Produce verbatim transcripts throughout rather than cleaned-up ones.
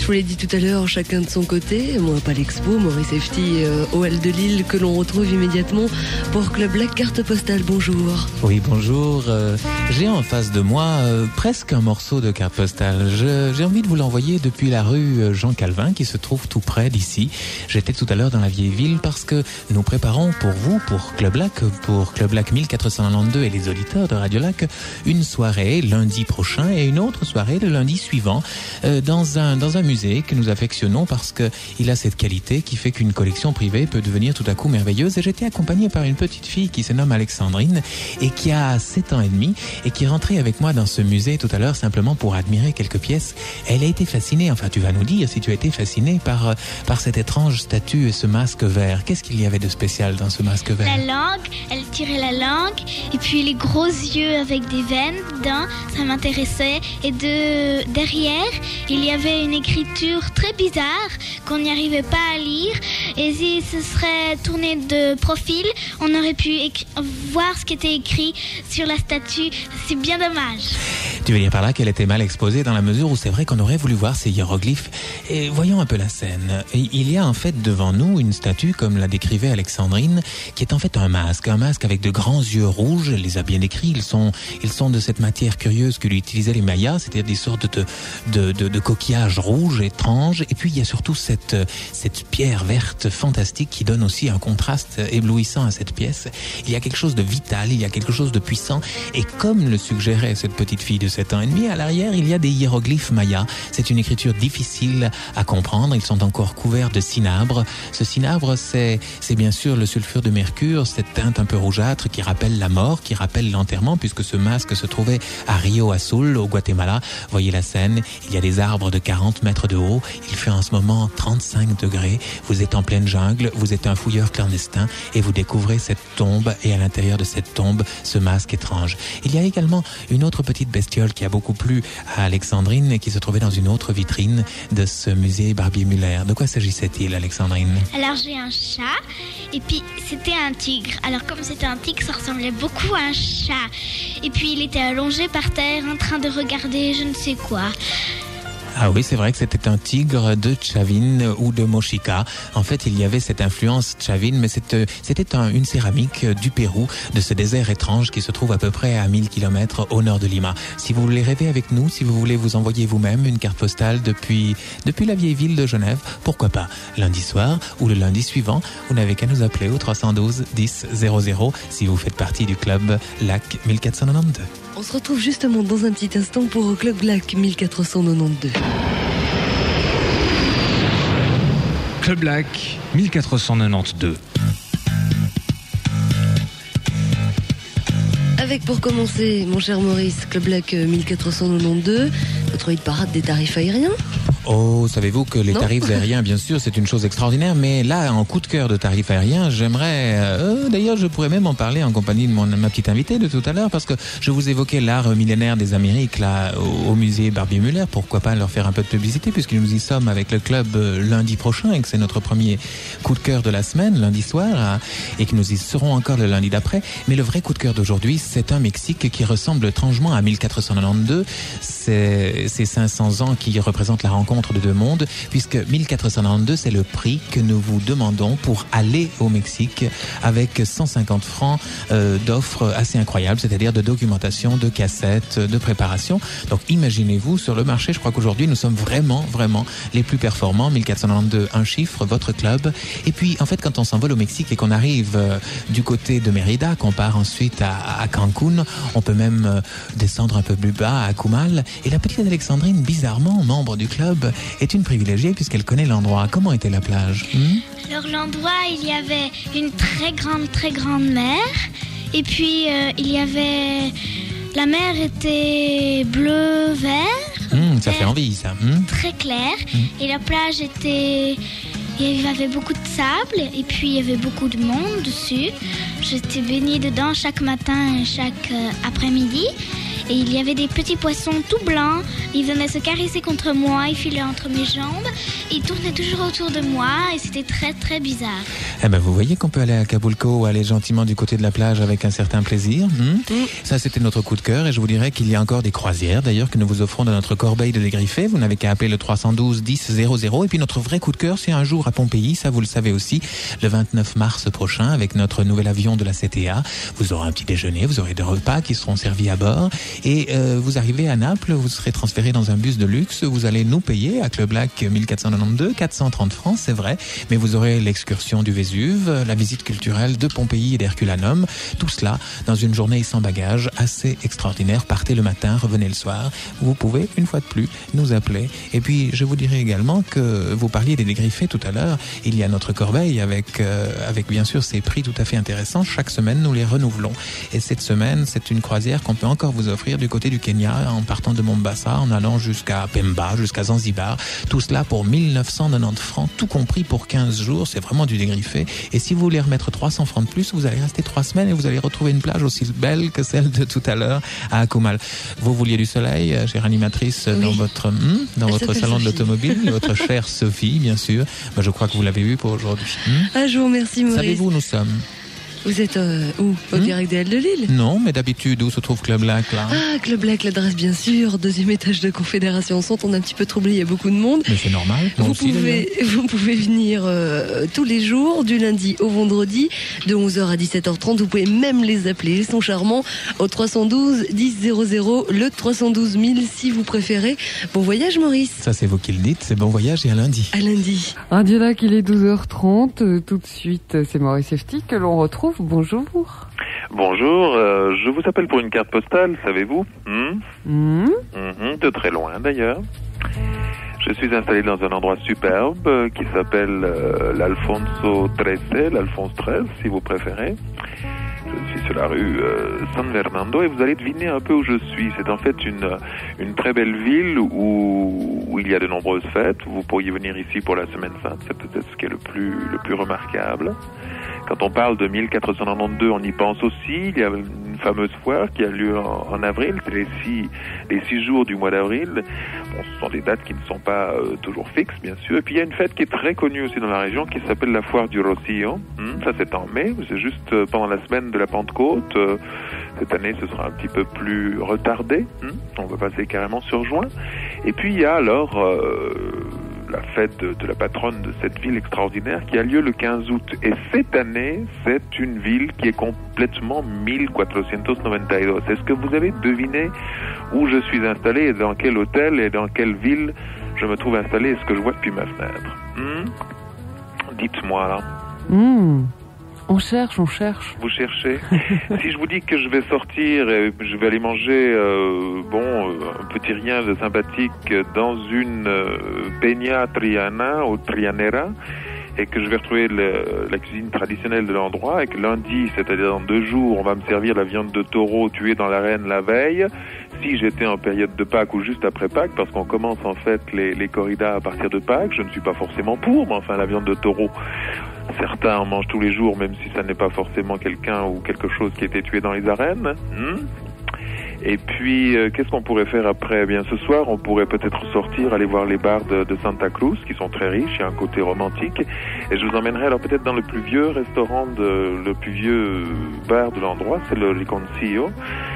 vous l'ai dit tout à l'heure, chacun de son côté. Moi, pas l'Expo, Maurice Efti, euh, O L de Lille, que l'on retrouve immédiatement pour Club Lac Carte Postale. Bonjour. Oui, bonjour. Euh, j'ai en face de moi euh, presque un morceau de carte postale. Je, j'ai envie de vous l'envoyer depuis la rue Jean Calvin, qui se trouve tout près d'ici. J'étais tout à l'heure dans la vieille ville parce que nous préparons pour vous, pour Club Lac, pour Club Lac mille quatre cent quatre-vingt-douze et les auditeurs de Radio Lac, une soirée lundi prochain et une autre soirée le lundi suivant euh, dans un dans un musée que nous affectionnons parce que il a cette qualité qui fait qu'une collection privée peut devenir tout à coup merveilleuse. Et j'étais accompagné par une petite fille qui se nomme Alexandrine et qui a sept ans et demi et qui est rentrée avec moi dans ce musée tout à l'heure simplement pour admirer quelques pièces. Elle a été fascinée, enfin tu vas nous dire si tu as été fascinée par par cette étrange statue et ce masque vert. Qu'est-ce qu'il y avait de spécial dans ce masque vert? La langue, elle tirait la langue et puis les gros yeux avec des veines dedans, ça m'intéressait. Et de derrière, il y avait une écriture très bizarre qu'on n'y arrivait pas à lire. Et si ce serait tourné de profil, on aurait pu écri- voir ce qui était écrit sur la statue. C'est bien dommage. Tu veux dire par là qu'elle était mal exposée dans la mesure où c'est vrai qu'on aurait voulu voir ces hiéroglyphes. Et voyons un peu la scène. Il y a en fait devant nous une statue, comme la décrivait Alexandrine, qui est en fait un masque. Un masque avec de grands yeux rouges. Elle les a bien décrits. Ils sont, ils sont de cette matière curieuse que utilisaient les Mayas, c'est-à-dire des sortes de, de, de, de coquillages rouges étranges. Et puis il y a surtout cette, cette pierre verte fantastique qui donne aussi un contraste éblouissant à cette pièce. Il y a quelque chose de vital, il y a quelque chose de puissant. Et comme le suggérait cette petite fille de sept ans et demi, à l'arrière, il y a des hiéroglyphes mayas. C'est une écriture difficile à comprendre. Ils sont encore couverts de cinabre. Ce cinabre, c'est, c'est bien sûr le sulfure de mercure, cette teinte un peu rougeâtre qui rappelle la mort, qui rappelle l'enterrement, puisque ce masque se trouvait à Rio Azul, au Guatemala. Voyez la scène, il y a des arbres de quarante mètres de haut. Il fait en ce moment trente-cinq degrés. Vous êtes en pleine jungle, vous êtes un fouilleur clandestin et vous découvrez cette tombe et à l'intérieur de cette tombe, ce masque étrange. Il y a également une autre petite bestiole qui a beaucoup plu à Alexandrine et qui se trouvait dans une autre vitrine de ce musée Barbier-Muller. De quoi s'agissait-il, Alexandrine? Alors j'ai un chat et puis c'était un tigre. Alors comme c'était un tigre, ça ressemblait beaucoup à un chat. Et puis il était allongé par terre en train de regarder je ne sais quoi. Ah oui, c'est vrai que c'était un tigre de Chavin ou de Mochica. En fait, il y avait cette influence Chavin, mais c'était, c'était un, une céramique du Pérou, de ce désert étrange qui se trouve à peu près à mille kilomètres au nord de Lima. Si vous voulez rêver avec nous, si vous voulez vous envoyer vous-même une carte postale depuis, depuis la vieille ville de Genève, pourquoi pas lundi soir ou le lundi suivant, vous n'avez qu'à nous appeler au trois cent douze dix zéro zéro si vous faites partie du club Lac mille quatre cent quatre-vingt-douze. On se retrouve justement dans un petit instant pour Club Lac mille quatre cent quatre-vingt-douze. Club Lac mille quatre cent quatre-vingt-douze. Avec pour commencer, mon cher Maurice, Club Lac mille quatre cent quatre-vingt-douze, notre hit parade des tarifs aériens. Oh, savez-vous que les non. tarifs aériens, bien sûr, c'est une chose extraordinaire, mais là, en coup de cœur de tarifs aériens, j'aimerais... Euh, d'ailleurs, je pourrais même en parler en compagnie de mon, ma petite invitée de tout à l'heure, parce que je vous évoquais l'art millénaire des Amériques, là, au, au musée Barbier-Muller. Pourquoi pas leur faire un peu de publicité, puisque nous y sommes avec le club euh, lundi prochain, et que c'est notre premier coup de cœur de la semaine, lundi soir, hein, et que nous y serons encore le lundi d'après. Mais le vrai coup de cœur d'aujourd'hui, c'est un Mexique qui ressemble étrangement à mille quatre cent quatre-vingt-douze. C'est ces cinq cents ans qui représentent la rencontre de deux mondes, puisque mille quatre cent quatre-vingt-douze, c'est le prix que nous vous demandons pour aller au Mexique avec cent cinquante francs euh, d'offres assez incroyables, c'est-à-dire de documentation, de cassettes, de préparation. Donc imaginez-vous, sur le marché, je crois qu'aujourd'hui, nous sommes vraiment, vraiment les plus performants. mille quatre cent quatre-vingt-douze, un chiffre, votre club. Et puis, en fait, quand on s'envole au Mexique et qu'on arrive euh, du côté de Mérida, qu'on part ensuite à, à Cancun, on peut même euh, descendre un peu plus bas à Cumal. Et la petite Alexandrine, bizarrement, membre du club, est une privilégiée puisqu'elle connaît l'endroit. Comment était la plage? hmm Alors l'endroit, il y avait une très grande, très grande mer. Et puis euh, il y avait... La mer était bleu-vert. mmh, Ça fait envie, ça. mmh Très clair. mmh. Et la plage était... Il y avait beaucoup de sable et puis il y avait beaucoup de monde dessus. J'étais baignée dedans chaque matin et chaque euh, après-midi. et il y avait des petits poissons tout blancs. Ils venaient se caresser contre moi, ils filaient entre mes jambes, ils tournaient toujours autour de moi et c'était très très bizarre. Eh ben, vous voyez qu'on peut aller à Acapulco, aller gentiment du côté de la plage avec un certain plaisir. Hmm mm. Ça, c'était notre coup de cœur et je vous dirais qu'il y a encore des croisières d'ailleurs que nous vous offrons dans notre corbeille de dégriffés. Vous n'avez qu'à appeler le trois cent douze dix zéro zéro. Et puis notre vrai coup de cœur, c'est un jour à Pompéi, ça vous le savez aussi, le vingt-neuf mars prochain avec notre nouvel avion de la C T A. Vous aurez un petit déjeuner, vous aurez des repas qui seront servis à bord et euh, vous arrivez à Naples, vous serez transféré dans un bus de luxe, vous allez nous payer à Club Lac mille quatre cent quatre-vingt-douze, quatre cent trente francs, c'est vrai, mais vous aurez l'excursion du Vésuve, la visite culturelle de Pompéi et d'Herculanum, tout cela dans une journée sans bagages assez extraordinaire. Partez le matin, revenez le soir. Vous pouvez, une fois de plus, nous appeler. Et puis, je vous dirais également que vous parliez des dégriffés tout à l'heure. Il y a notre corbeille avec, euh, avec bien sûr ces prix tout à fait intéressants. Chaque semaine, nous les renouvelons. Et cette semaine, c'est une croisière qu'on peut encore vous offrir du côté du Kenya, en partant de Mombasa, en allant jusqu'à Pemba, jusqu'à Zanzibar. Tout cela pour mille neuf cent quatre-vingt-dix francs, tout compris pour quinze jours. C'est vraiment du dégriffé. Et si vous voulez remettre trois cents francs de plus, vous allez rester trois semaines et vous allez retrouver une plage aussi belle que celle de tout à l'heure à Akumal. Vous vouliez du soleil, chère animatrice, oui. dans votre, hum, dans votre salon de l'automobile, votre chère Sophie, bien sûr. Ben, je crois que vous l'avez vu pour aujourd'hui. Hum. Ah, je vous remercie, Maurice. Savez-vous où nous sommes? Vous êtes euh, où? Au hmm? direct des Halles de Lille? Non, mais d'habitude, où se trouve Club Lac, là? Ah, Club Lac, l'adresse, bien sûr. Deuxième étage de Confédération Centre. On a un petit peu troublé, il y a beaucoup de monde. Mais c'est normal. Vous, aussi, pouvez, vous pouvez venir euh, tous les jours, du lundi au vendredi, de onze heures à dix-sept heures trente. Vous pouvez même les appeler. Ils sont charmants au trois cent douze dix zéro zéro, le trois cent douze mille si vous préférez. Bon voyage, Maurice. Ça, c'est vous qui le dites. C'est bon voyage et à lundi. À lundi. Radio Lac, il est douze heures trente. Tout de suite, c'est Maurice Safety que l'on retrouve. Bonjour. Bonjour, euh, je vous appelle pour une carte postale, savez-vous hmm mmh. Mmh, de très loin d'ailleurs. Je suis installé dans un endroit superbe euh, qui s'appelle euh, l'Alfonso treize, l'Alphonse treize si vous préférez. Je suis sur la rue euh, San Fernando et vous allez deviner un peu où je suis. C'est en fait une, une très belle ville où, où il y a de nombreuses fêtes. Vous pourriez venir ici pour la semaine sainte, c'est peut-être ce qui est le plus, le plus remarquable. Quand on parle de mille quatre cent quatre-vingt-douze, on y pense aussi. Il y a une fameuse foire qui a lieu en, en avril. C'est les six, les six jours du mois d'avril. Bon, ce sont des dates qui ne sont pas euh, toujours fixes, bien sûr. Et puis il y a une fête qui est très connue aussi dans la région qui s'appelle la foire du Rocio. Hum, ça c'est en mai. C'est juste euh, pendant la semaine de la Pentecôte. Euh, cette année, ce sera un petit peu plus retardé. Hum, on va passer carrément sur juin. Et puis il y a alors... Euh, la fête de, de la patronne de cette ville extraordinaire qui a lieu le quinze août. Et cette année, c'est une ville qui est complètement mille quatre cent quatre-vingt-douze. Est-ce que vous avez deviné où je suis installé et dans quel hôtel et dans quelle ville je me trouve installé et ce que je vois depuis ma fenêtre? hmm Dites-moi là. Mmh. On cherche, on cherche. Vous cherchez. Si je vous dis que je vais sortir et je vais aller manger, euh, bon, un petit rien de sympathique dans une euh, Peña Triana ou Trianera, et que je vais retrouver le, la cuisine traditionnelle de l'endroit, et que lundi, c'est-à-dire dans deux jours, on va me servir la viande de taureau tuée dans l'arène la veille, si j'étais en période de Pâques ou juste après Pâques, parce qu'on commence en fait les, les corridas à partir de Pâques, je ne suis pas forcément pour, mais enfin la viande de taureau, certains en mangent tous les jours, même si ça n'est pas forcément quelqu'un ou quelque chose qui a été tué dans les arènes. Hmm Et puis, euh, qu'est-ce qu'on pourrait faire après? Eh bien, ce soir, on pourrait peut-être sortir, aller voir les bars de, de Santa Cruz, qui sont très riches, il y a un côté romantique. Et je vous emmènerai alors peut-être dans le plus vieux restaurant, de, le plus vieux bar de l'endroit, c'est le Riconcillo.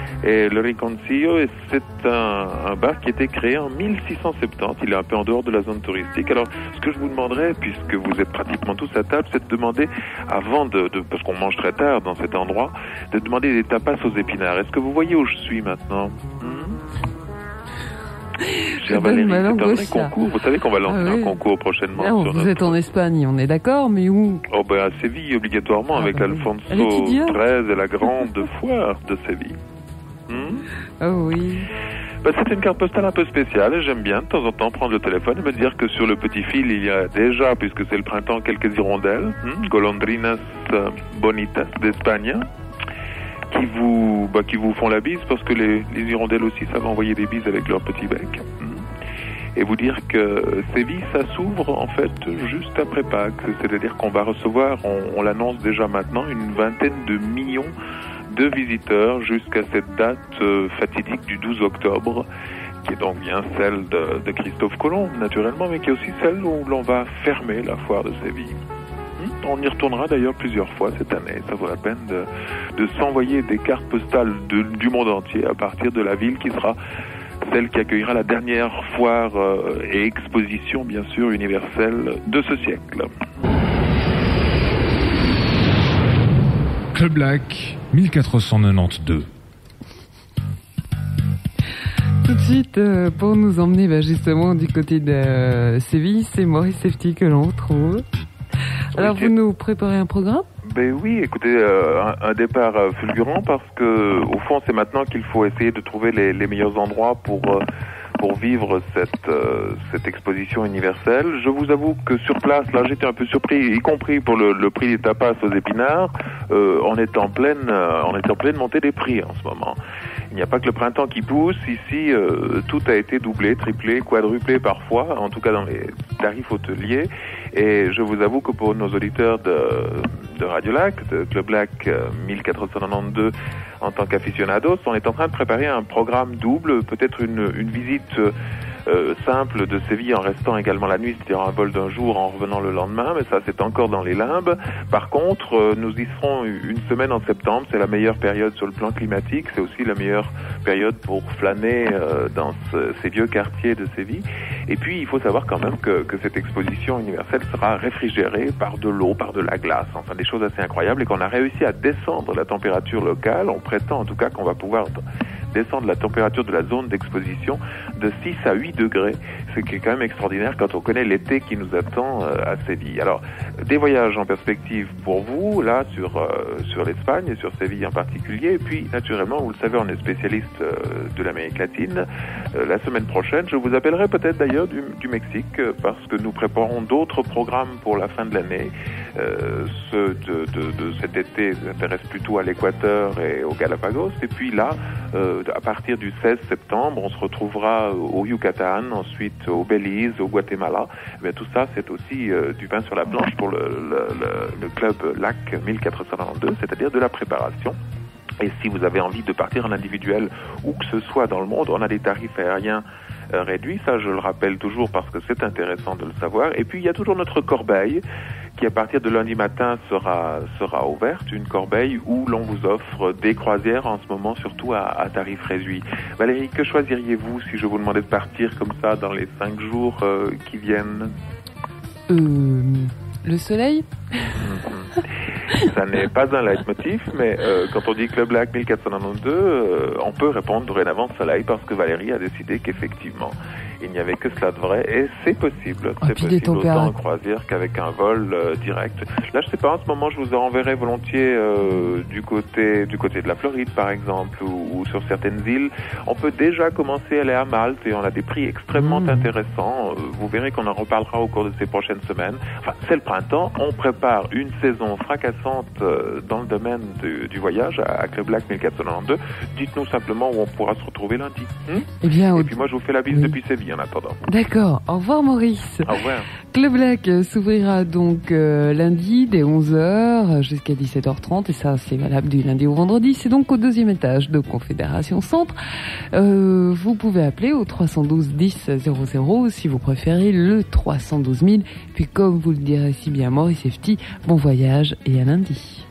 Et le Riconcillo, c'est un, un bar qui a été créé en mille six cent soixante-dix. Il est un peu en dehors de la zone touristique. Alors, ce que je vous demanderais, puisque vous êtes pratiquement tous à table, c'est de demander, avant de, de parce qu'on mange très tard dans cet endroit, de demander des tapas aux épinards. Est-ce que vous voyez où je suis maintenant? Chère Valérie, c'est un vrai concours. Vous savez qu'on va lancer ah oui. un concours prochainement. Non, sur vous notre... êtes en Espagne, on est d'accord, mais où? Oh ben à Séville, obligatoirement, ah, avec bah, Alfonso treize et la grande foire de Séville. Hmm oh oui. Ben, c'est une carte postale un peu spéciale et j'aime bien de temps en temps prendre le téléphone et me dire que sur le petit fil il y a déjà, puisque c'est le printemps, quelques hirondelles, hmm, golondrinas bonitas d'Espagne, qui vous, bah, qui vous font la bise, parce que les, les hirondelles aussi savent envoyer des bises avec leur petit bec. Hmm. Et vous dire que Séville, ça s'ouvre en fait juste après Pâques, c'est-à-dire qu'on va recevoir, on, on l'annonce déjà maintenant, une vingtaine de millions de visiteurs jusqu'à cette date euh, fatidique du douze octobre, qui est donc bien celle de, de Christophe Colomb, naturellement, mais qui est aussi celle où l'on va fermer la foire de Séville. On y retournera d'ailleurs plusieurs fois cette année. Ça vaut la peine de, de s'envoyer des cartes postales de, du monde entier à partir de la ville qui sera celle qui accueillera la dernière foire euh, et exposition, bien sûr, universelle de ce siècle. Club Lac, mille quatre cent quatre-vingt-douze. Tout de suite, euh, pour nous emmener bah, justement du côté de euh, Séville, c'est Maurice Sefti que l'on retrouve. Alors, oui, vous nous préparez un programme ? Ben oui, écoutez, euh, un, un départ euh, fulgurant parce que, au fond, c'est maintenant qu'il faut essayer de trouver les, les meilleurs endroits pour euh, pour vivre cette euh, cette exposition universelle. Je vous avoue que sur place, là, j'étais un peu surpris, y compris pour le, le prix des tapas aux épinards. Euh, on est en pleine, euh, on est en pleine montée des prix en ce moment. Il n'y a pas que le printemps qui pousse. Ici, euh, tout a été doublé, triplé, quadruplé parfois, en tout cas dans les tarifs hôteliers. Et je vous avoue que pour nos auditeurs de, de Radio Lac, de Club Lac euh, mille quatre cent quatre-vingt-douze, en tant qu'aficionados, on est en train de préparer un programme double, peut-être une, une visite euh, simple de Séville en restant également la nuit, c'est-à-dire un vol d'un jour en revenant le lendemain, mais ça c'est encore dans les limbes. Par contre, euh, nous y serons une semaine en septembre, c'est la meilleure période sur le plan climatique, c'est aussi la meilleure période pour flâner euh, dans ce, ces vieux quartiers de Séville. Et puis il faut savoir quand même que, que cette exposition universelle sera réfrigérée par de l'eau, par de la glace, enfin des choses assez incroyables, et qu'on a réussi à descendre la température locale. On prétend en tout cas qu'on va pouvoir descendre la température de la zone d'exposition de six à huit degrés, ce qui est quand même extraordinaire quand on connaît l'été qui nous attend euh, à Séville. Alors, des voyages en perspective pour vous, là, sur euh, sur l'Espagne et sur Séville en particulier. Et puis, naturellement, vous le savez, on est spécialiste euh, de l'Amérique latine. Euh, la semaine prochaine, je vous appellerai peut-être d'ailleurs du, du Mexique, euh, parce que nous préparons d'autres programmes pour la fin de l'année. Euh, ceux de, de, de cet été s'intéressent plutôt à l'Équateur et aux Galapagos. Et puis là, euh, à partir du seize septembre, on se retrouvera au Yucatan, ensuite au Belize, au Guatemala. Eh bien, tout ça, c'est aussi euh, du pain sur la planche pour le, le, le, le club Lac mille quatre cent quatre-vingt-douze, c'est-à-dire de la préparation. Et si vous avez envie de partir en individuel, où que ce soit dans le monde, on a des tarifs aériens euh, réduits. Ça, je le rappelle toujours parce que c'est intéressant de le savoir. Et puis, il y a toujours notre corbeille qui, à partir de lundi matin, sera sera ouverte. Une corbeille où l'on vous offre des croisières en ce moment, surtout à, à tarif réduit. Valérie, que choisiriez-vous si je vous demandais de partir comme ça dans les cinq jours euh, qui viennent ? Euh, le soleil ? Ça n'est pas un leitmotiv, mais euh, quand on dit Club Lac mille quatre cent quatre-vingt-douze, euh, on peut répondre dorénavant soleil parce que Valérie a décidé qu'effectivement, il n'y avait que cela de vrai et c'est possible. Oh, c'est possible autant en croisière qu'avec un vol euh, direct. Là, je sais pas, en ce moment, je vous enverrai volontiers euh, du côté du côté de la Floride, par exemple, ou, ou sur certaines îles. On peut déjà commencer à aller à Malte et on a des prix extrêmement mmh. intéressants. Vous verrez qu'on en reparlera au cours de ces prochaines semaines. Enfin, c'est le printemps, on prépare une saison fracassante euh, dans le domaine du, du voyage à, à Club Lac mille quatre cent quatre-vingt-douze. Dites-nous simplement où on pourra se retrouver lundi. Hum eh bien, et puis moi, je vous fais la bise oui. depuis Séville en attendant. D'accord. Au revoir, Maurice. Au revoir. Club Lac s'ouvrira donc euh, lundi dès onze heures jusqu'à dix-sept heures trente et ça, c'est valable du lundi au vendredi. C'est donc au deuxième étage de Confédération Centre. Euh, vous pouvez appeler au trois cent douze dix zéro zéro si vous préférez le trois cent douze mille. Puis comme vous le direz si bien Maurice Sefti, bon voyage et à lundi.